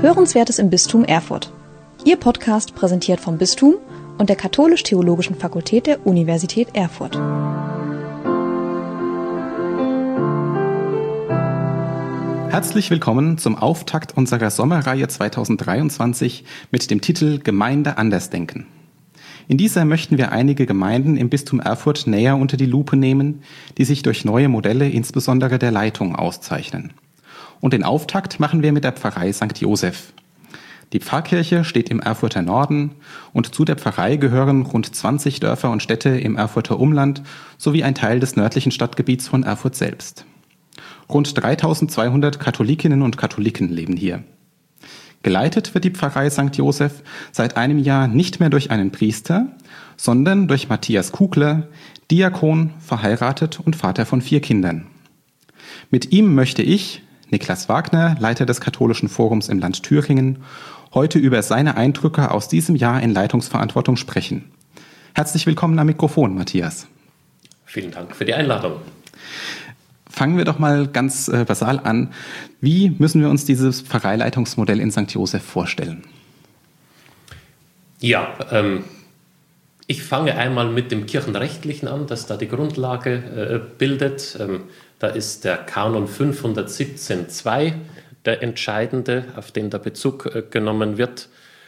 Hörenswertes im Bistum Erfurt. Ihr Podcast präsentiert vom Bistum und der Katholisch-Theologischen Fakultät der Universität Erfurt. Herzlich willkommen zum Auftakt unserer Sommerreihe 2023 mit dem Titel Gemeinde Andersdenken. In dieser möchten wir einige Gemeinden im Bistum Erfurt näher unter die Lupe nehmen, die sich durch neue Modelle, insbesondere der Leitung, auszeichnen. Und den Auftakt machen wir mit der Pfarrei St. Joseph. Die Pfarrkirche steht im Erfurter Norden und zu der Pfarrei gehören rund 20 Dörfer und Städte im Erfurter Umland sowie ein Teil des nördlichen Stadtgebiets von Erfurt selbst. Rund 3200 Katholikinnen und Katholiken leben hier. Geleitet wird die Pfarrei St. Joseph seit einem Jahr nicht mehr durch einen Priester, sondern durch Matthias Kugler, Diakon, verheiratet und Vater von 4 Kindern. Mit ihm möchte ich, Niklas Wagner, Leiter des Katholischen Forums im Land Thüringen, heute über seine Eindrücke aus diesem Jahr in Leitungsverantwortung sprechen. Herzlich willkommen am Mikrofon, Matthias. Vielen Dank für die Einladung. Fangen wir doch mal ganz basal an. Wie müssen wir uns dieses Pfarreileitungsmodell in St. Joseph vorstellen? Ja, ich fange einmal mit dem Kirchenrechtlichen an, das da die Grundlage bildet. Da ist der Kanon 517.2 der entscheidende, auf den der Bezug genommen wird.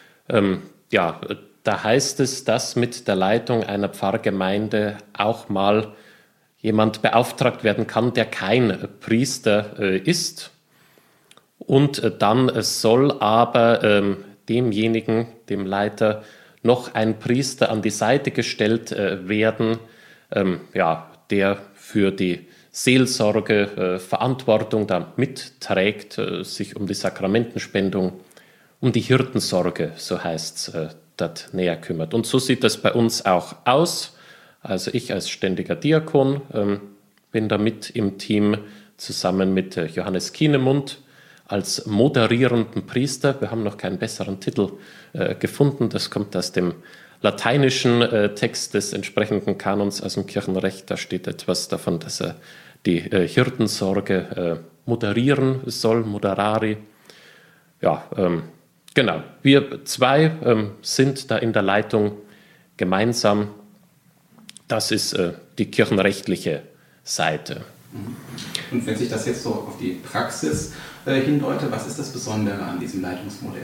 Da heißt es, dass mit der Leitung einer Pfarrgemeinde auch mal jemand beauftragt werden kann, der kein Priester ist. Und dann soll aber demjenigen, dem Leiter, noch ein Priester an die Seite gestellt werden, der für die Seelsorge Verantwortung da mitträgt, sich um die Sakramentenspendung, um die Hirtensorge, so heißt es, dort näher kümmert. Und so sieht das bei uns auch aus. Also ich als ständiger Diakon bin da mit im Team zusammen mit Johannes Kienemund als moderierenden Priester. Wir haben noch keinen besseren Titel gefunden. Das kommt aus dem lateinischen Text des entsprechenden Kanons aus dem Kirchenrecht. Da steht etwas davon, dass er die Hirtensorge moderieren soll, moderari. Ja, genau. Wir 2 sind da in der Leitung gemeinsam. Das ist die kirchenrechtliche Seite. Und wenn sich das jetzt so auf die Praxis hindeutet, was ist das Besondere an diesem Leitungsmodell?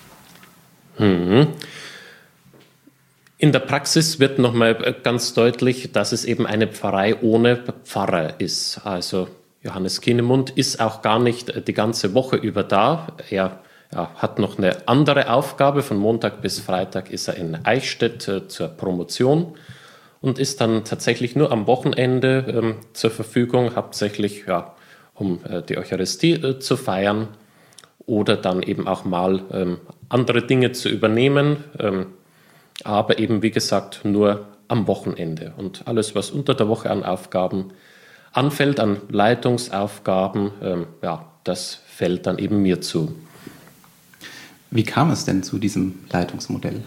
In der Praxis wird nochmal ganz deutlich, dass es eben eine Pfarrei ohne Pfarrer ist. Also Johannes Kienemund ist auch gar nicht die ganze Woche über da. Er hat noch eine andere Aufgabe. Von Montag bis Freitag ist er in Eichstätt zur Promotion und ist dann tatsächlich nur am Wochenende zur Verfügung, hauptsächlich um die Eucharistie zu feiern oder dann eben auch mal andere Dinge zu übernehmen, aber eben, wie gesagt, nur am Wochenende. Und alles, was unter der Woche an Aufgaben anfällt, an Leitungsaufgaben, das fällt dann eben mir zu. Wie kam es denn zu diesem Leitungsmodell?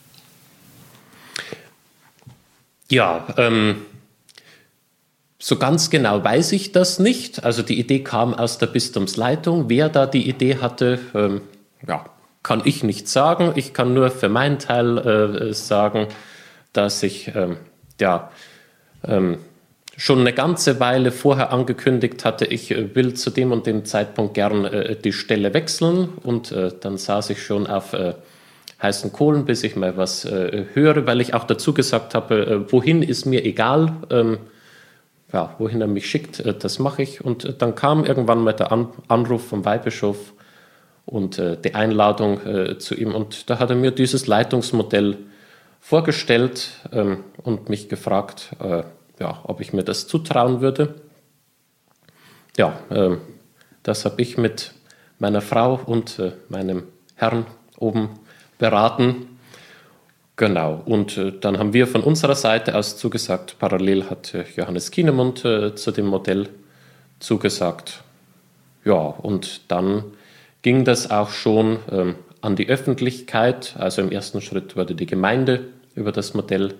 Ja, so ganz genau weiß ich das nicht. Also die Idee kam aus der Bistumsleitung. Wer da die Idee hatte, kann ich nicht sagen. Ich kann nur für meinen Teil sagen, dass ich schon eine ganze Weile vorher angekündigt hatte, ich will zu dem und dem Zeitpunkt gern die Stelle wechseln. Und dann saß ich schon auf heißen Kohlen, bis ich mal was höre, weil ich auch dazu gesagt habe, wohin ist mir egal, wohin er mich schickt, das mache ich. Und dann kam irgendwann mal der Anruf vom Weihbischof und die Einladung zu ihm. Und da hat er mir dieses Leitungsmodell vorgestellt und mich gefragt, ob ich mir das zutrauen würde. Ja, das habe ich mit meiner Frau und meinem Herrn oben beraten. Genau, und dann haben wir von unserer Seite aus zugesagt, parallel hat Johannes Kienemund zu dem Modell zugesagt. Ja, und dann ging das auch schon an die Öffentlichkeit. Also im ersten Schritt wurde die Gemeinde über das Modell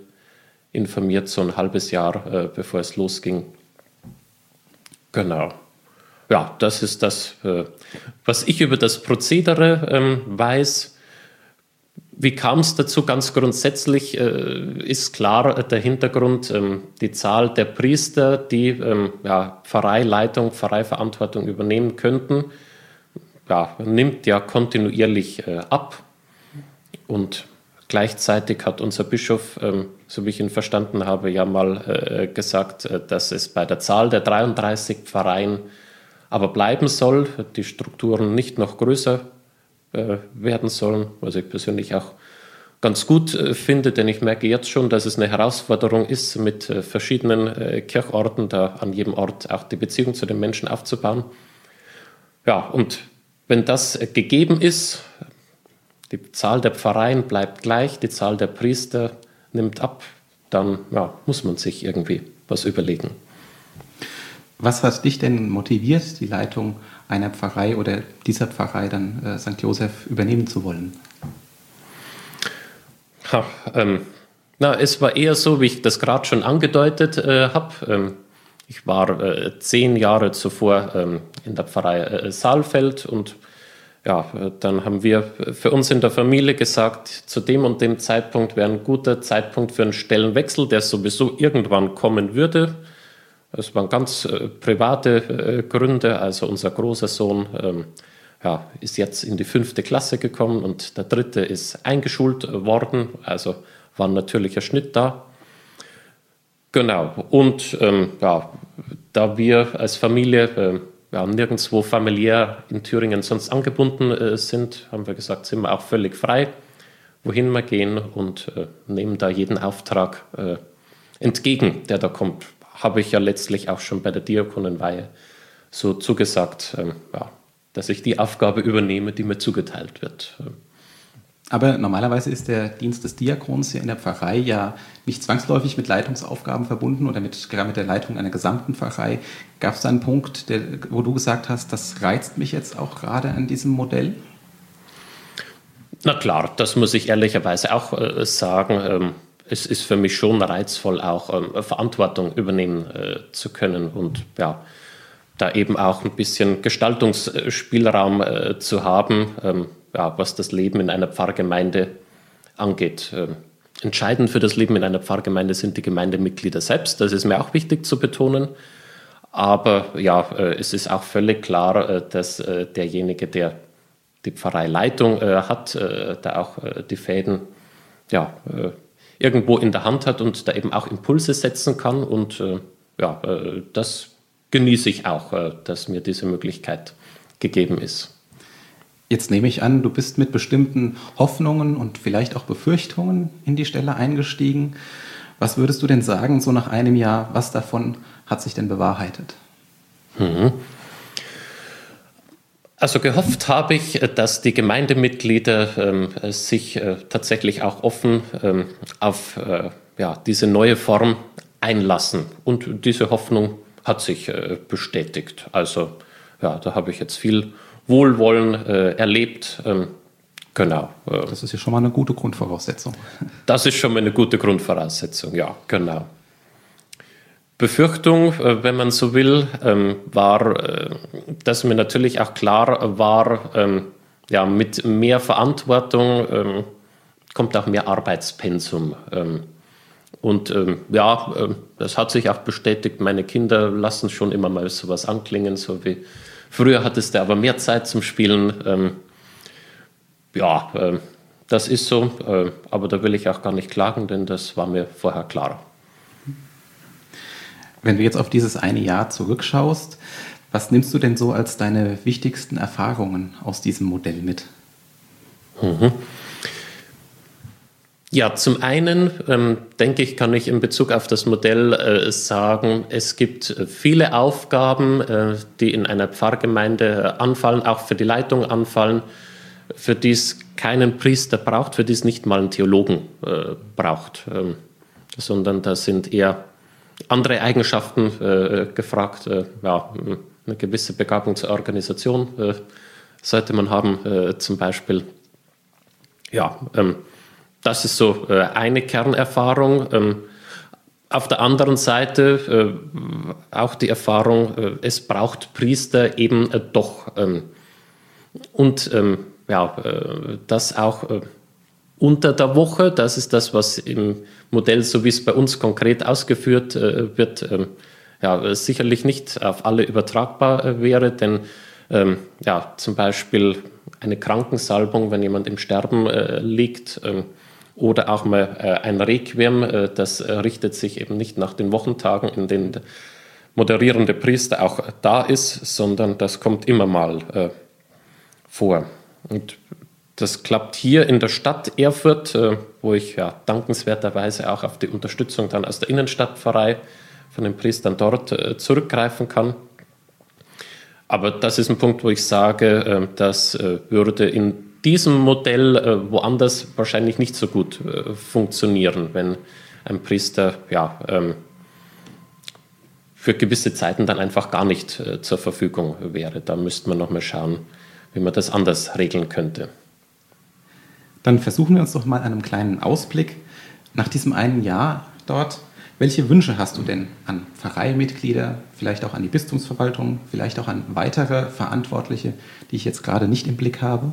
informiert, so ein halbes Jahr bevor es losging. Genau. ja, das ist das, was ich über das Prozedere weiß. Wie kam es dazu? Ganz grundsätzlich ist klar der Hintergrund, die Zahl der Priester, die Pfarreileitung, Pfarreiverantwortung übernehmen könnten, nimmt ja kontinuierlich ab. Und gleichzeitig hat unser Bischof, so wie ich ihn verstanden habe, ja mal gesagt, dass es bei der Zahl der 33 Pfarreien aber bleiben soll, die Strukturen nicht noch größer werden sollen, was ich persönlich auch ganz gut finde, denn ich merke jetzt schon, dass es eine Herausforderung ist, mit verschiedenen Kirchorten da an jedem Ort auch die Beziehung zu den Menschen aufzubauen. Ja, und wenn das gegeben ist, die Zahl der Pfarreien bleibt gleich, die Zahl der Priester nimmt ab, dann muss man sich irgendwie was überlegen. Was hat dich denn motiviert, die Leitung einer Pfarrei oder dieser Pfarrei dann St. Joseph übernehmen zu wollen? Es war eher so, wie ich das gerade schon angedeutet habe. Ich war 10 Jahre zuvor in der Pfarrei Saalfeld und dann haben wir für uns in der Familie gesagt, zu dem und dem Zeitpunkt wäre ein guter Zeitpunkt für einen Stellenwechsel, der sowieso irgendwann kommen würde. Es waren ganz private Gründe, also unser großer Sohn ist jetzt in die 5. Klasse gekommen und der 3. ist eingeschult worden, also war ein natürlicher Schnitt da. Genau, und da wir als Familie nirgendwo familiär in Thüringen sonst angebunden sind, haben wir gesagt, sind wir auch völlig frei, wohin wir gehen und nehmen da jeden Auftrag entgegen, der da kommt. Habe ich ja letztlich auch schon bei der Diakonenweihe so zugesagt, dass ich die Aufgabe übernehme, die mir zugeteilt wird. Aber normalerweise ist der Dienst des Diakons ja in der Pfarrei ja nicht zwangsläufig mit Leitungsaufgaben verbunden oder gerade mit der Leitung einer gesamten Pfarrei. Gab es da einen Punkt, wo du gesagt hast, das reizt mich jetzt auch gerade an diesem Modell? Na klar, das muss ich ehrlicherweise auch sagen. Es ist für mich schon reizvoll, auch Verantwortung übernehmen zu können und da eben auch ein bisschen Gestaltungsspielraum zu haben, was das Leben in einer Pfarrgemeinde angeht. Entscheidend für das Leben in einer Pfarrgemeinde sind die Gemeindemitglieder selbst, das ist mir auch wichtig zu betonen. Aber es ist auch völlig klar, dass derjenige, der die Pfarreileitung hat, da auch die Fäden irgendwo in der Hand hat und da eben auch Impulse setzen kann. Und das genieße ich auch, dass mir diese Möglichkeit gegeben ist. Jetzt nehme ich an, du bist mit bestimmten Hoffnungen und vielleicht auch Befürchtungen in die Stelle eingestiegen. Was würdest du denn sagen, so nach einem Jahr, was davon hat sich denn bewahrheitet? Also gehofft habe ich, dass die Gemeindemitglieder sich tatsächlich auch offen auf diese neue Form einlassen. Und diese Hoffnung hat sich bestätigt. Also da habe ich jetzt viel Wohlwollen erlebt. Genau. Das ist ja schon mal eine gute Grundvoraussetzung. Das ist schon mal eine gute Grundvoraussetzung, ja, genau. Befürchtung, wenn man so will, war, dass mir natürlich auch klar war, mit mehr Verantwortung kommt auch mehr Arbeitspensum. Und das hat sich auch bestätigt. Meine Kinder lassen schon immer mal sowas anklingen, so wie früher hattest du aber mehr Zeit zum Spielen. Das ist so, aber da will ich auch gar nicht klagen, denn das war mir vorher klar. Wenn du jetzt auf dieses eine Jahr zurückschaust, was nimmst du denn so als deine wichtigsten Erfahrungen aus diesem Modell mit? Ja, zum einen denke ich, kann ich in Bezug auf das Modell sagen, es gibt viele Aufgaben, die in einer Pfarrgemeinde anfallen, auch für die Leitung anfallen, für die es keinen Priester braucht, für die es nicht mal einen Theologen braucht, sondern da sind eher andere Eigenschaften gefragt. Eine gewisse Begabung zur Organisation sollte man haben, zum Beispiel. Das ist so eine Kernerfahrung. Auf der anderen Seite auch die Erfahrung, es braucht Priester eben doch. Das auch unter der Woche, das ist das, was im Modell, so wie es bei uns konkret ausgeführt wird, sicherlich nicht auf alle übertragbar wäre, denn zum Beispiel eine Krankensalbung, wenn jemand im Sterben liegt, oder auch mal ein Requiem, das richtet sich eben nicht nach den Wochentagen, in denen der moderierende Priester auch da ist, sondern das kommt immer mal vor. Und das klappt hier in der Stadt Erfurt, wo ich dankenswerterweise auch auf die Unterstützung dann aus der Innenstadtpfarrei von den Priestern dort zurückgreifen kann. Aber das ist ein Punkt, wo ich sage, das würde in diesem Modell woanders wahrscheinlich nicht so gut funktionieren, wenn ein Priester für gewisse Zeiten dann einfach gar nicht zur Verfügung wäre. Da müsste man noch mal schauen, wie man das anders regeln könnte. Dann versuchen wir uns doch mal an einem kleinen Ausblick. Nach diesem einen Jahr dort, welche Wünsche hast du denn an Pfarreimitglieder, vielleicht auch an die Bistumsverwaltung, vielleicht auch an weitere Verantwortliche, die ich jetzt gerade nicht im Blick habe?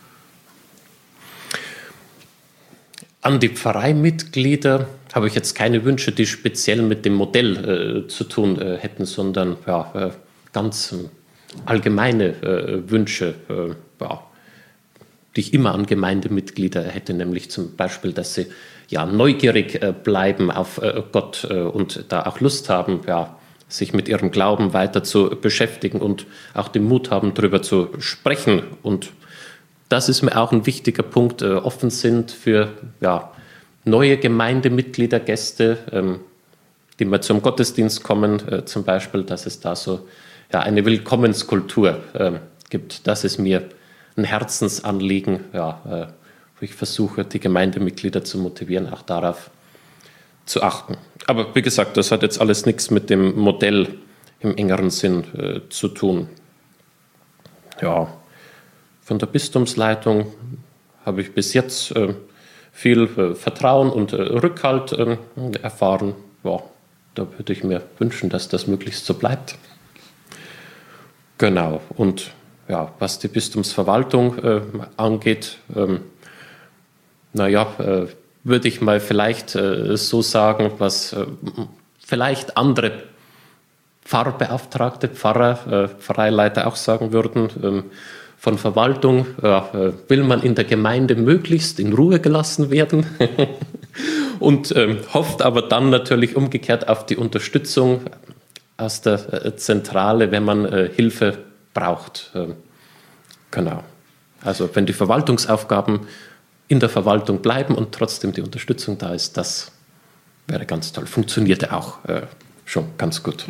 An die Pfarreimitglieder habe ich jetzt keine Wünsche, die speziell mit dem Modell zu tun hätten, sondern ganz allgemeine Wünsche, die ich immer an Gemeindemitglieder hätte, nämlich zum Beispiel, dass sie neugierig bleiben auf Gott und da auch Lust haben, sich mit ihrem Glauben weiter zu beschäftigen und auch den Mut haben, darüber zu sprechen. Und das ist mir auch ein wichtiger Punkt, offen sind für neue Gemeindemitglieder, Gäste, die mal zum Gottesdienst kommen, zum Beispiel, dass es da so eine Willkommenskultur gibt. Das ist mir ein Herzensanliegen, wo ich versuche, die Gemeindemitglieder zu motivieren, auch darauf zu achten. Aber wie gesagt, das hat jetzt alles nichts mit dem Modell im engeren Sinn zu tun. Ja, von der Bistumsleitung habe ich bis jetzt viel Vertrauen und Rückhalt erfahren. Ja, da würde ich mir wünschen, dass das möglichst so bleibt. Genau, und was die Bistumsverwaltung angeht, würde ich mal vielleicht so sagen, was vielleicht andere Pfarrbeauftragte, Pfarrer, Pfarreileiter auch sagen würden. Von Verwaltung will man in der Gemeinde möglichst in Ruhe gelassen werden und hofft aber dann natürlich umgekehrt auf die Unterstützung aus der Zentrale, wenn man Hilfe braucht. Genau. Also wenn die Verwaltungsaufgaben in der Verwaltung bleiben und trotzdem die Unterstützung da ist, das wäre ganz toll. Funktionierte auch schon ganz gut.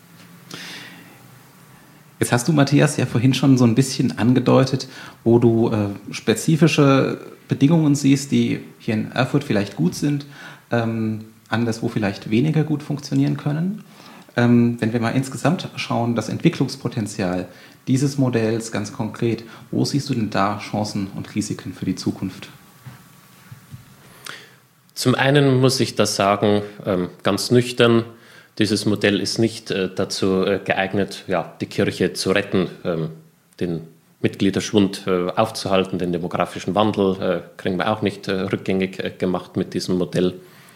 Jetzt hast du, Matthias, ja vorhin schon so ein bisschen angedeutet, wo du spezifische Bedingungen siehst, die hier in Erfurt vielleicht gut sind, anderswo vielleicht weniger gut funktionieren können. Wenn wir mal insgesamt schauen, das Entwicklungspotenzial dieses Modells ganz konkret, wo siehst du denn da Chancen und Risiken für die Zukunft? Zum einen muss ich das sagen, ganz nüchtern, dieses Modell ist nicht dazu geeignet, die Kirche zu retten, den Mitgliederschwund aufzuhalten, den demografischen Wandel kriegen wir auch nicht rückgängig gemacht mit diesem Modell.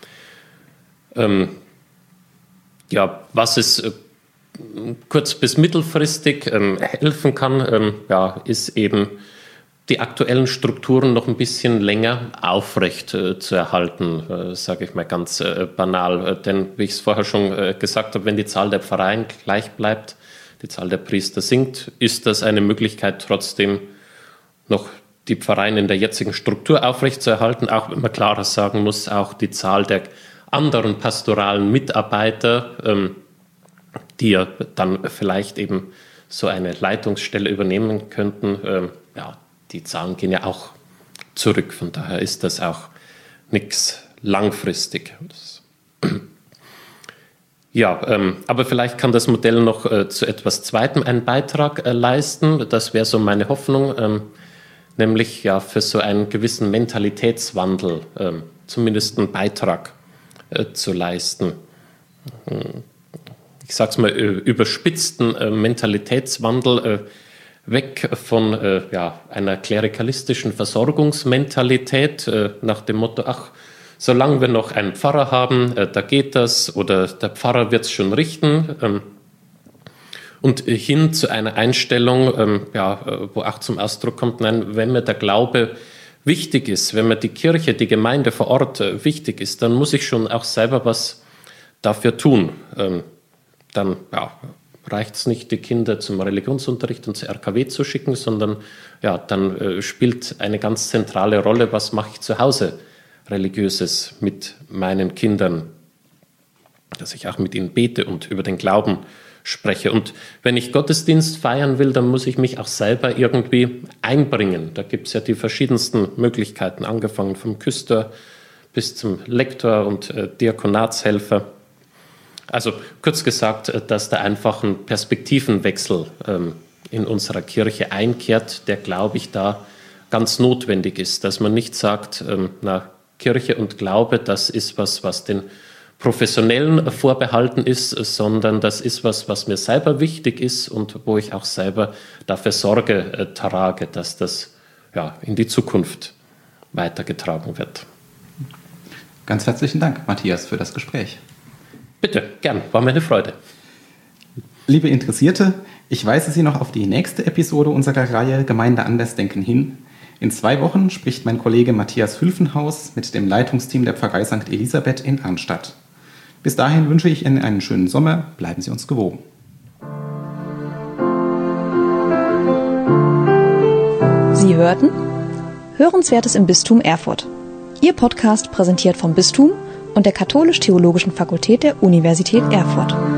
Was es kurz- bis mittelfristig helfen kann, ist eben die aktuellen Strukturen noch ein bisschen länger aufrecht zu erhalten, sage ich mal ganz banal. Denn wie ich es vorher schon gesagt habe, wenn die Zahl der Pfarreien gleich bleibt, die Zahl der Priester sinkt, ist das eine Möglichkeit, trotzdem noch die Pfarreien in der jetzigen Struktur aufrecht zu erhalten, auch wenn man klarer sagen muss, auch die Zahl der anderen pastoralen Mitarbeiter, die ja dann vielleicht eben so eine Leitungsstelle übernehmen könnten, die Zahlen gehen ja auch zurück. Von daher ist das auch nichts langfristig. Aber vielleicht kann das Modell noch zu etwas Zweitem einen Beitrag leisten. Das wäre so meine Hoffnung, nämlich für so einen gewissen Mentalitätswandel zumindest einen Beitrag zu leisten. ich sag's mal, überspitzten Mentalitätswandel weg von einer klerikalistischen Versorgungsmentalität nach dem Motto, ach, solange wir noch einen Pfarrer haben, da geht das, oder der Pfarrer wird's schon richten, und hin zu einer Einstellung, wo auch zum Ausdruck kommt, nein, wenn mir der Glaube wichtig ist, wenn mir die Kirche, die Gemeinde vor Ort wichtig ist, dann muss ich schon auch selber was dafür tun. Dann reicht es nicht, die Kinder zum Religionsunterricht und zur RKW zu schicken, sondern dann spielt eine ganz zentrale Rolle, was mache ich zu Hause Religiöses mit meinen Kindern, dass ich auch mit ihnen bete und über den Glauben spreche. Und wenn ich Gottesdienst feiern will, dann muss ich mich auch selber irgendwie einbringen. Da gibt es ja die verschiedensten Möglichkeiten, angefangen vom Küster bis zum Lektor und Diakonatshelfer. Also kurz gesagt, dass da einfach ein Perspektivenwechsel in unserer Kirche einkehrt, der, glaube ich, da ganz notwendig ist. Dass man nicht sagt, Kirche und Glaube, das ist was den Professionellen vorbehalten ist, sondern das ist was mir selber wichtig ist und wo ich auch selber dafür Sorge trage, dass das in die Zukunft weitergetragen wird. Ganz herzlichen Dank, Matthias, für das Gespräch. Bitte, gern, war mir eine Freude. Liebe Interessierte, ich weise Sie noch auf die nächste Episode unserer Reihe Gemeinde Andersdenken hin. In 2 Wochen spricht mein Kollege Matthias Hülfenhaus mit dem Leitungsteam der Pfarrei St. Elisabeth in Arnstadt. Bis dahin wünsche ich Ihnen einen schönen Sommer. Bleiben Sie uns gewogen. Sie hörten Hörenswertes im Bistum Erfurt. Ihr Podcast präsentiert vom Bistum und der Katholisch-Theologischen Fakultät der Universität Erfurt.